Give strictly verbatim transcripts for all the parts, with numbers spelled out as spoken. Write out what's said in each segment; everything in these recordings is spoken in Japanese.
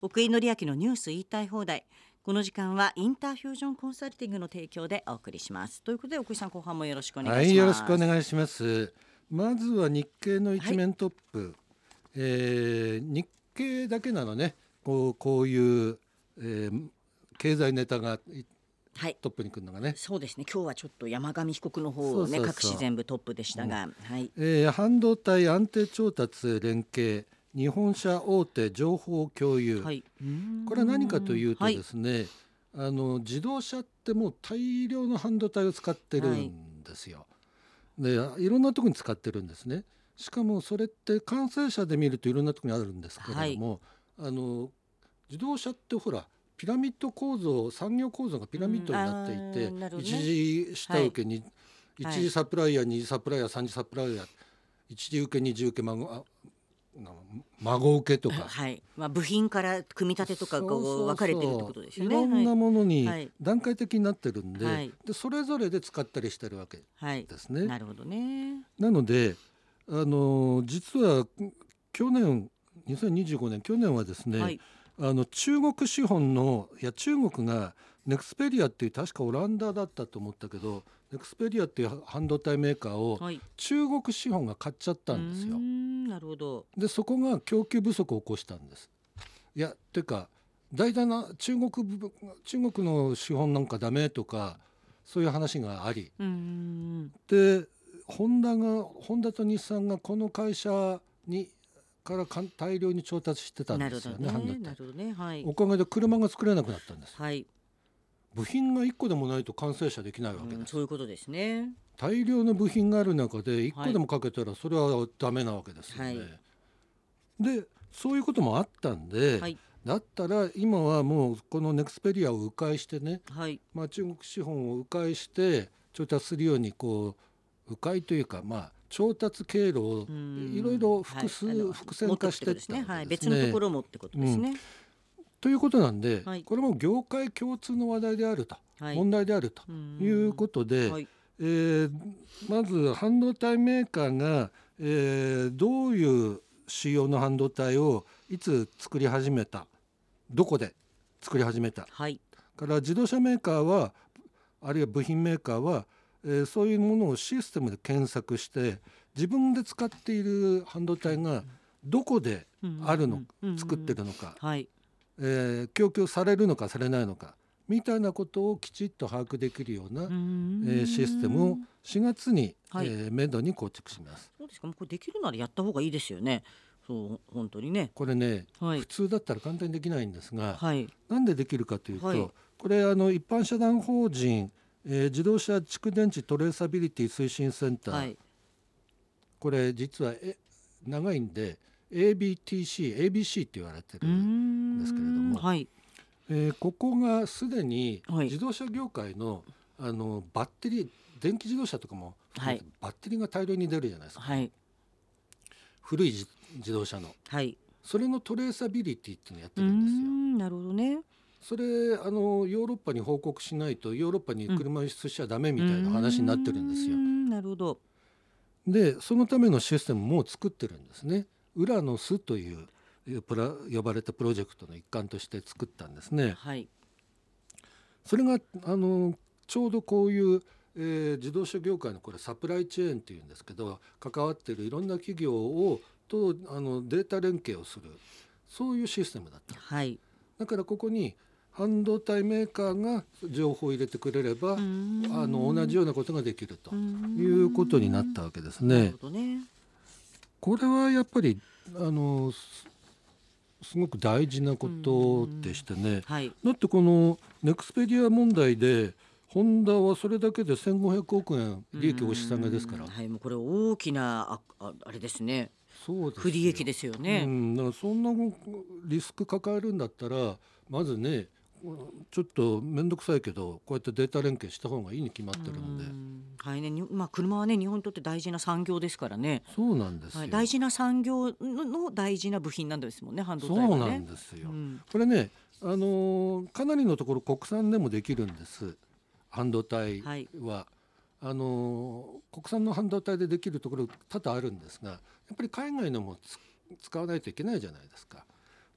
奥井紀明のニュース言いたい放題。この時間はインターフュージョンコンサルティングの提供でお送りします。ということで奥井さん、後半もよろしくお願いします。 はい、よろしくお願いします。まずは日経の一面トップ、はい、えー、日経だけなのね、こう、こういう、えー、経済ネタがはい、 トップに来るのがね。 そうですね。今日はちょっと山上被告の方をね、 そうそうそう、 各紙全部トップでしたが、うん、はい、 えー、半導体安定調達連携、日本車大手情報共有、はい、これは何かというとですね、はい、あの自動車ってもう大量の半導体を使ってるんですよ、はい、でいろんなところに使ってるんですね。しかもそれって完成車で見るといろんなところにあるんですけれども、はい、あの自動車ってほらピラミッド構造、産業構造がピラミッドになっていて、うんね、一次下請けに、はい、一次サプライヤー、二次サプライヤー、三次サプライヤー、一次受け、二次受け、孫孫受けとか、 はい、まあ、部品から組み立てとかこう分かれてるってことですよね。 いろんなものに段階的になってるんで、はい、でそれぞれで使ったりしてるわけですね、はい、 なるほどね。 なのであの実は去年にせんにじゅうごねん去年はですね、はい、あの中国資本のいや中国がネクスペリアっていう確かオランダだったと思ったけど、ネクスペリアっていう半導体メーカーを中国資本が買っちゃったんですよ、はい、 なるほど。 でそこが供給不足を起こしたんです。いやていうか大体な中国中国の資本なんかダメとかそういう話があり、うーんでホンダがホンダと日産がこの会社にから大量に調達してたんですよね。半導体、なるほどね、はい、おかげで車が作れなくなったんです、はい、部品がいっこでもないと完成車できないわけです、うん、 そういうことですね。 大量の部品がある中でいっこでもかけたらそれはダメなわけですよね、はい、でそういうこともあったんで、はい、だったら今はもうこのネクスペリアを迂回してね、はい、まあ、中国資本を迂回して調達するようにこう迂回というか、まあ、調達経路をいろいろ複数、はい、複線化していったんですね、はい、 別のところもってことですね、うん、 ということなんで、はい、これも業界共通の話題であると、はい、問題であるということで、はい、えー、まず半導体メーカーが、えー、どういう仕様の半導体をいつ作り始めた、どこで作り始めた、はい、から自動車メーカーはあるいは部品メーカーは、えー、そういうものをシステムで検索して自分で使っている半導体がどこであるの、うんうん、作ってるのか、はい、えー、供給されるのかされないのかみたいなことをきちっと把握できるような、うえー、システムをしがつに、はい、えー、めどに構築します。 そうですか。もうこれできるならやった方がいいですよね。そう本当にね。 これね、はい、普通だったら簡単にできないんですが、はい、なんでできるかというと、はい、これあの一般社団法人、えー、自動車蓄電池トレーサビリティ推進センター、はい、これ実はえ長いんで エービーティーシー、エービーシー って言われてるんですけれども、はい、えー、ここがすでに自動車業界 の,、はい、あのバッテリー電気自動車とかも、はい、バッテリーが大量に出るじゃないですか、はい、古い自動車の、はい、それのトレーサビリティっていうのをやってるんですよ。 うーん、なるほどね。 それあのヨーロッパに報告しないとヨーロッパに車を輸出しちゃダメみたいな話になってるんですよ、 うん、なるほど。 でそのためのシステムも作ってるんですね。ウラノスというプラ呼ばれたプロジェクトの一環として作ったんですね、はい、それがあのちょうどこういう、えー、自動車業界のこれサプライチェーンっていうんですけど、関わっているいろんな企業をとあのデータ連携をする、そういうシステムだった、はい、だからここに半導体メーカーが情報を入れてくれればあの同じようなことができるということになったわけですね。なるほどね。これはやっぱりあのすごく大事なことでしてね、はい、だってこのネクスペリア問題でホンダはそれだけでせんごひゃくおくえん利益押し下げですから、 はい、もうこれ大きな あ, あ, あれですね。そうですよ、不利益ですよね、 うん、だからそんなリスク抱えるんだったらまずねちょっと面倒くさいけどこうやってデータ連携した方がいいに決まってるんで、 はいね、まあ、車はね日本にとって大事な産業ですからね。 そうなんですよ、 はい、大事な産業 の, の大事な部品なんですもんね、半導体はね。 そうなんですよ、うん、これね、あのー、かなりのところ国産でもできるんです。半導体は、はい、あのー、国産の半導体でできるところ多々あるんですが、やっぱり海外のも使わないといけないじゃないですか。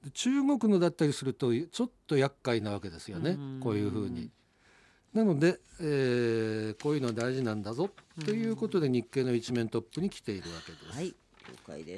中国のだったりするとちょっと厄介なわけですよね、こういうふうに。なので、えー、こういうの大事なんだぞということで日経の一面トップに来ているわけです。 はい、了解です。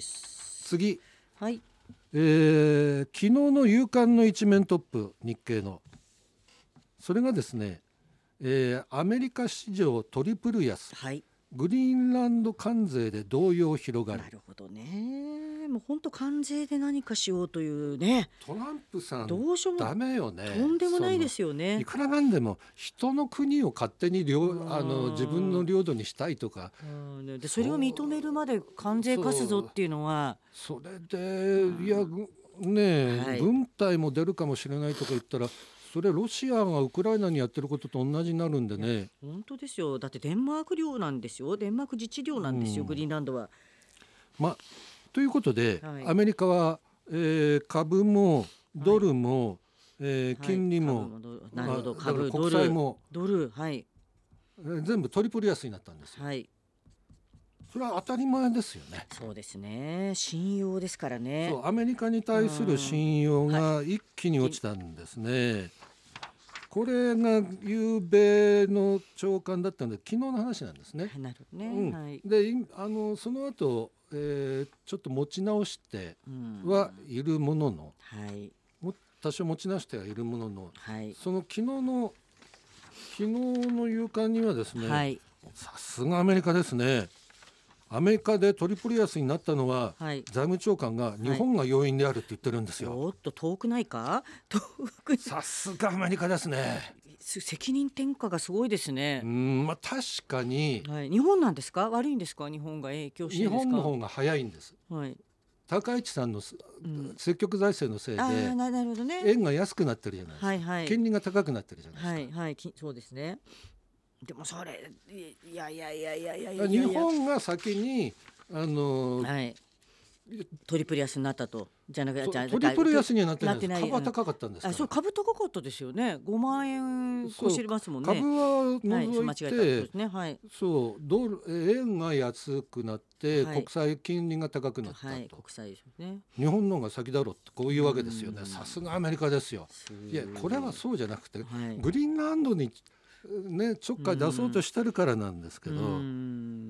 次、 はい、 えー、昨日の夕刊の一面トップ、日経のそれがですね、えー、アメリカ市場トリプル安、はい、グリーンランド関税で動揺広がる。 なるほどね。もう本当関税で何かしようというね、 トランプさんどうしようもダメよね。 とんでもないですよね。 いくらなんでも人の国を勝手に領あの自分の領土にしたいとか、 でそれを認めるまで関税課すぞっていうのは、 それでいやね、はい、軍隊も出るかもしれないとか言ったら、それロシアがウクライナにやってることと同じになるんでね。 本当ですよ。だってデンマーク領なんですよ。デンマーク自治領なんですよ、うん、グリーンランドは。 まあということで、はい、アメリカは、えー、株もドルも、はい、えー、金利も、 なるほど、 株、国債もドル、はい、 全部トリプル安になったんですよ。はい、それは当たり前ですよね。 そうですね。信用ですからね。 そう、アメリカに対する信用が一気に落ちたんですね。はい、これが夕べの朝刊だったので昨日の話なんですね。 なるほどね、 うん、はい、であのその後、えー、ちょっと持ち直してはいるものの、うん、はい、多少持ち直してはいるものの、はい、その昨日の昨日の夕刊にはですね、はい、さすがアメリカですね。アメリカでトリプル安になったのは、はい、財務長官が日本が要因であるって言ってるんですよ。 はい、おっと遠くないか。遠くにさすがアメリカですね。 責任転嫁がすごいですね。 うん、まあ、確かに、 はい、日本なんですか、悪いんですか、日本が影響してるんですか。 日本の方が早いんです、はい、高市さんの、うん、積極財政のせいで、あ、なるほどね、円が安くなってるじゃないですか、はいはい、金利が高くなってるじゃないですか、 はいはい、そうですね。でもそれいやいやいやいやいやいや、 日本が先にあの、 はい、トリプル安になったと。じゃなくてトリプル安にはなってないです。株は高かったんですから。 あ、そう株高かったですよね。ごまん円越してますもんね。 株は除いて、はい、間違えたですね、 はい、 そうドル円が安くなって、はい、国債金利が高くなったと、はい、 国債ですね。 日本の方が先だろうってこういうわけですよね。さすがアメリカですよ。いやこれはそうじゃなくて、はい、グリーンランドにね、ちょっかい出そうとしてるからなんですけど、うん、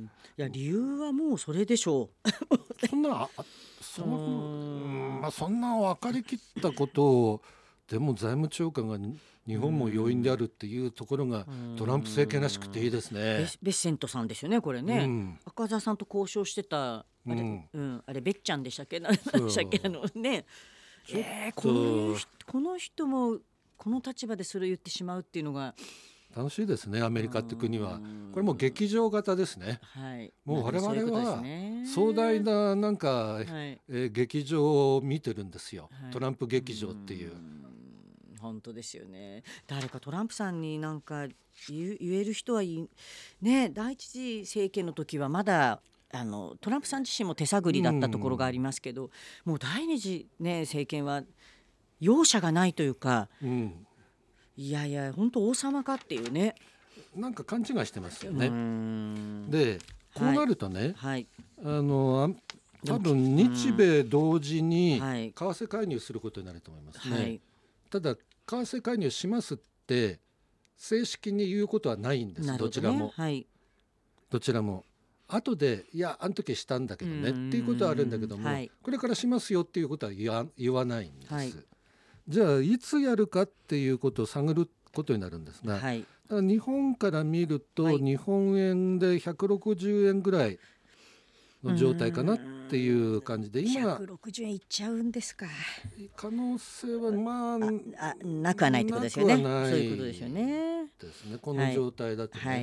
いや理由はもうそれでしょう。 そんなその、うん、まあ、そんな分かりきったことをでも財務長官が日本も要因であるっていうところがトランプ政権らしくていいですね。 ベッセントさんですよねこれね、うん、赤澤さんと交渉してたあれ、うんうん、あれベッちゃんでしたっけ、何でしたっけ、あのね、えー、この人、この人もこの立場でそれを言ってしまうっていうのが楽しいですね。アメリカって国はこれも劇場型ですね、はい、もう我々は壮大ななんか、はい、えー、劇場を見てるんですよ、はい、トランプ劇場っていう。 本当ですよね。誰かトランプさんになんか 言, 言える人はいね。第一次政権の時はまだあのトランプさん自身も手探りだったところがありますけど、もう第二次、ね、政権は容赦がないというか、うん、いやいや本当王様かっていうね、 なんか勘違いしてますよね。でこうなるとね、はい、あの多分日米同時に為替介入することになると思いますね、はい、ただ為替介入しますって正式に言うことはないんです、ね、どちらも、はい、どちらも後でいやあの時したんだけどねっていうことはあるんだけども、はい、これからしますよっていうことは言 わ, 言わないんです、はい、じゃあいつやるかっていうことを探ることになるんですが、はい、だから日本から見ると、はい、日本円でひゃくろくじゅうえんぐらいの状態かなっていう感じで、今ひゃくろくじゅうえんいっちゃうんですか。 可能性はまあ、 ああなくはないってことですよね。そういうことですよね。 ですね、この状態だとね、はいはい、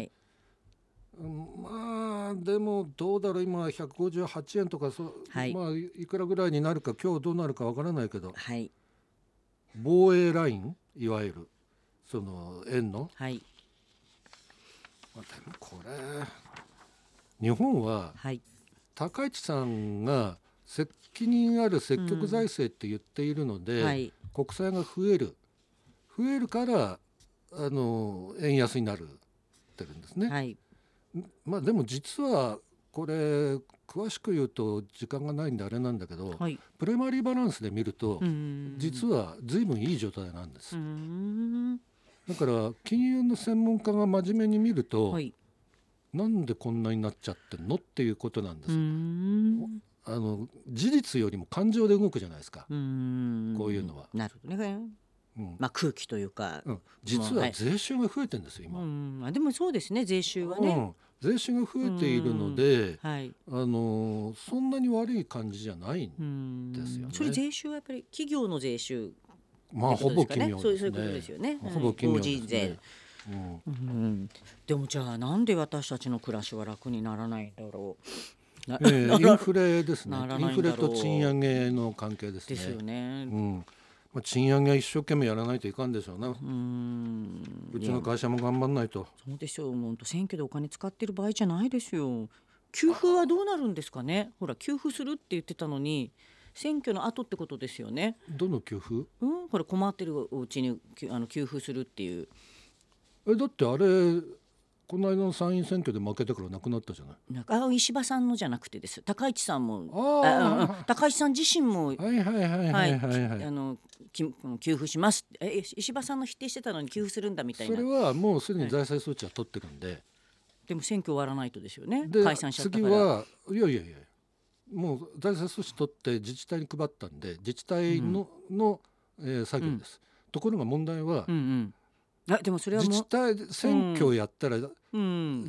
まあでもどうだろう、今ひゃくごじゅうはちえんとかそ、はい、まあいくらぐらいになるか今日どうなるかわからないけど、はい、防衛ラインいわゆるその円の、はい、まあ、でもこれ日本は、はい、高市さんが責任ある積極財政って言っているので、うん、はい、国債が増える増えるからあの円安になるってるんですね、はい、まあ、でも実はこれ詳しく言うと時間がないんであれなんだけど、 はい、 プライマリーバランスで見ると実は随分いい状態なんです。 うーん、 だから金融の専門家が真面目に見ると、 はい、 なんでこんなになっちゃってんのっていうことなんでうーす。 ん、 あの事実よりも感情で動くじゃないですか、 うーん、 こういうのは。 なるほどね、 うんまあ、空気というか、 うん、実は税収が増えてるんですよ今、 うん、あでもそうですね、税収はね、 うん、税収が増えているので、 はい、 あのそんなに悪い感じじゃないんですよね。 それ税収はやっぱり企業の税収、 まあほぼ奇妙ですね。 そういうことですよね。 ほぼ奇妙ですね。 法人税。うんうん、でもじゃあなんで私たちの暮らしは楽にならないんだろう。 えー、インフレですね。インフレと賃賃上げの関係ですね。 ですよね。 うん、まあ、賃上げは一生懸命やらないといかんでしょうな。ううんうちの会社も頑張んないと。 そうでしょう。もう選挙でお金使ってる場合じゃないですよ。給付はどうなるんですかね。ほら給付するって言ってたのに選挙の後ってことですよね。 どの給付？ うん、これ困ってるうちにあの給付するっていう。 えだってあれこの間の参院選挙で負けてからなくなったじゃない。 なんかあ石破さんのじゃなくてです。高市さんもあああ高市さん自身もはいはいはいはいはいはい、 あのき給付しますえ石破さんの否定してたのに給付するんだみたいな。 それはもうすでに財政措置は取ってるんで、はい、 でも選挙終わらないとですよね。 で解散しちゃったから。 次はいやいやいやもう財政措置取って自治体に配ったんで自治体の、うんのえー、作業です、うん、ところが問題は、 うんうんあでもそれはもう自治体選挙をやったら、 うんうん、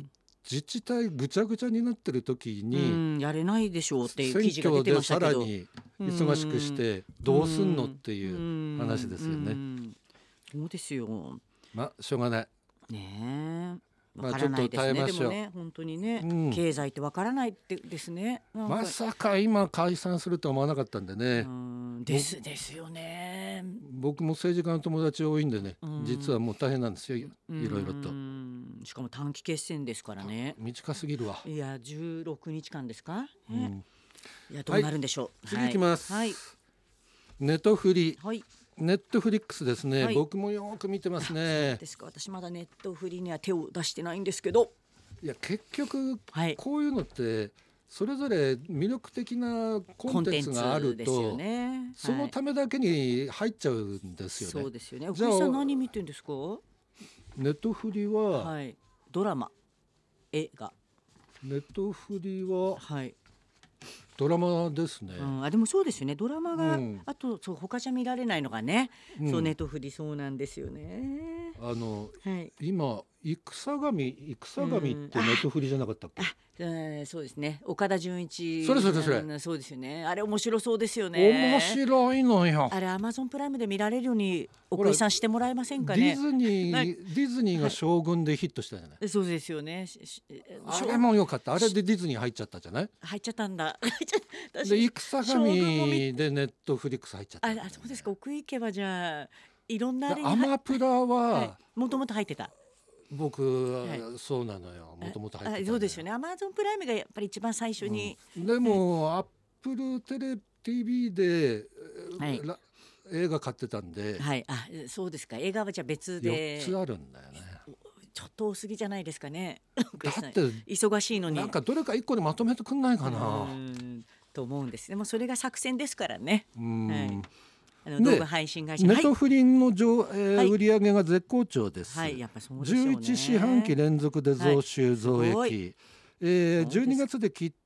自治体ぐちゃぐちゃになってる時に、 うん、やれないでしょうっていう記事が出てましたけど、 選挙でさらに忙しくしてどうすんのっていう話ですよね。 うんうんそうですよ。 まあしょうがない。 ねえ。 まあちょっと耐えましょう。 でもね本当にね、 うん、 経済ってわからないってですね。 まさか今解散するとは思わなかったんでね。 うんですですよね。 僕も政治家の友達多いんでね、実はもう大変なんですよ、いろいろと。 しかも短期決戦ですからね。 短すぎるわ。 いやじゅうろくにちかんですか、 うん、 いやどうなるんでしょう、はい、 次いきます、 はい、 ネトフリ、 はい、 ネットフリックスですね、 はい、 僕もよく見てますね。 そうですか。私まだネットフリには手を出してないんですけど、 いや結局こういうのってそれぞれ魅力的なコンテンツがあると、ね、そのためだけに入っちゃうんですよね。 そうですよね。奥さん何見てるんですか？ ネットフリは、 はい、ドラマ、映画。 ネットフリは、 はい、 ドラマですね、 うん、あでもそうですよね。ドラマが、うん、あとそう他じゃ見られないのがね、うん、そうネットフリそうなんですよね。 あの、 はい、 今戦神戦神ってネットフリじゃなかったっけ？ うん、そうですね。岡田准一。 それそれそれ。 そうですよね。あれ面白そうですよね。 面白いのよ。 あれアマゾンプライムで見られるように奥井さんしてもらえませんかね。 ディズニーディズニーが将軍でヒットしたじゃない。 はい、そうですよね。 あれも良かった。あれでディズニー入っちゃったじゃない。 入っちゃったんだ。 で戦神でネットフリックス入っちゃった。 あ、そうですか。奥井家はじゃあいろんなあれにアマプラはもともと入ってた。 僕、はい、そうなのよ。もともと入ってた。 そうですよね。アマゾンプライムがやっぱり一番最初に、 うん、でもアップルテレ ティーブイ で、はい、映画買ってたんで、 はい、あそうですか。映画はじゃあ別でよっつあるんだよね。 ちょっと多すぎじゃないですかね。 だって忙しいのになんかどれか一個にまとめてくんないかなと思うんです。でもそれが作戦ですからね。 うん、はいあの動画配信会社、 ネットフリの上、はいえーはい、売り上げが絶好調です。 はい、やっぱそうですよね。 じゅういち四半期連続で増収、はい、増益、えー、じゅうにがつで切った、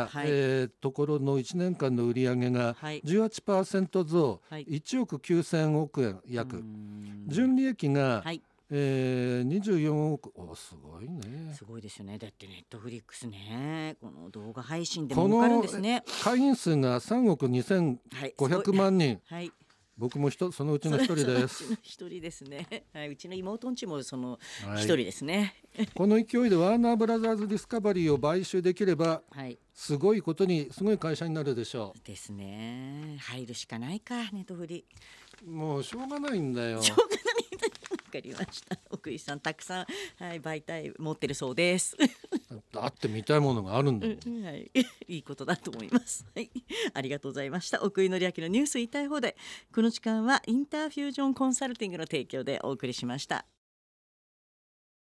はいえー、ところのいちねんかんの売り上げが じゅうはちパーセント 増、はい、いちおくきゅうせんおくえん約、純利益が、はいえー、にじゅうよんおくおすごいね。 すごいですよね。だってネットフリックスねこの動画配信で儲かるんですね。 会員数がさんおくにせんごひゃくまんにん、はいはい僕もそのうちの一人です。 一人ですね、はい。うちの妹んちもその一人ですね、 はい、この勢いでワーナーブラザーズディスカバリーを買収できれば、はい、すごいことにすごい会社になるでしょう。 ですね。入るしかないかネットフリ。 もうしょうがないんだよ。 しょうがないわかりました。奥井さんたくさん、はい、媒体持ってるそうです。 だって見たいものがあるんだもん、 うんはい、いいことだと思います、はい、ありがとうございました。奥井紀明のニュース言いたい放題。この時間はインターフュージョンコンサルティングの提供でお送りしました。